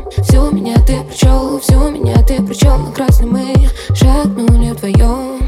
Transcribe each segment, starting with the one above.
Всю меня ты прочел, всю меня ты прочел. На красный мы шагнули вдвоем.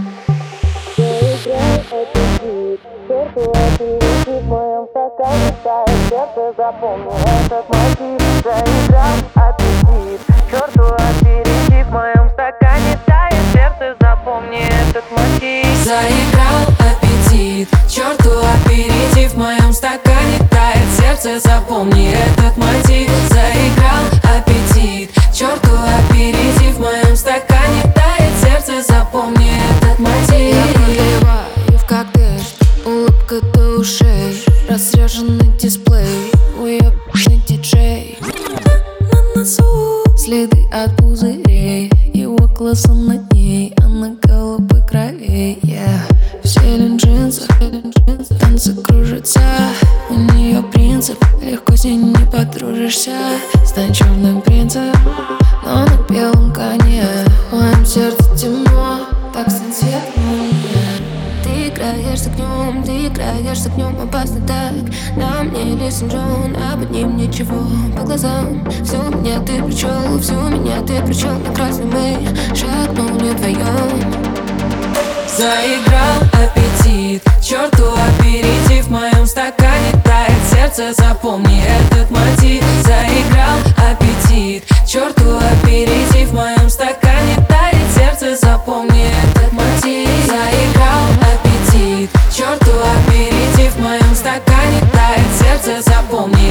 Черту аппетит в моем стакане тает сердце, запомни этот мотив. Заиграл аппетит. Черту аппетит в моем стакане тает сердце, запомни этот мотив. Заиграл аппетит. Черту аперитив в моем стакане тает сердце, запомни этот мотив. Заиграл аппетит. Черту аперитив в моем стакане тает сердце, запомни этот мотив. Я проливаю в коктейль, улыбка до ушей, разряженный дисплей, уебанный диджей. На носу следы от пузырей, его глаза на ней, она голубой крови. В зелень джинсах, танцы кружатся. У нее принцип, легко с ней не подружишься. Стань черным принцем, но на белом коне. В моем сердце темно, так стань светом мне. Ты играешь с огнем, ты играешь с огнем, опасно так. На мне Элисон Джон, а под ним ничего. По глазам всю меня ты прочел, всю меня ты прочел. На красный мы шагнули вдвоем. Заиграл аппетит. Черту аперитив в моем стакане тает сердце, запомни этот мотив. Заиграл аппетит. Черту аперитив в моем стакане тает сердце, запомни этот мотив. Заиграл аппетит. Черту аперитив в моем стакане тает сердце, запомни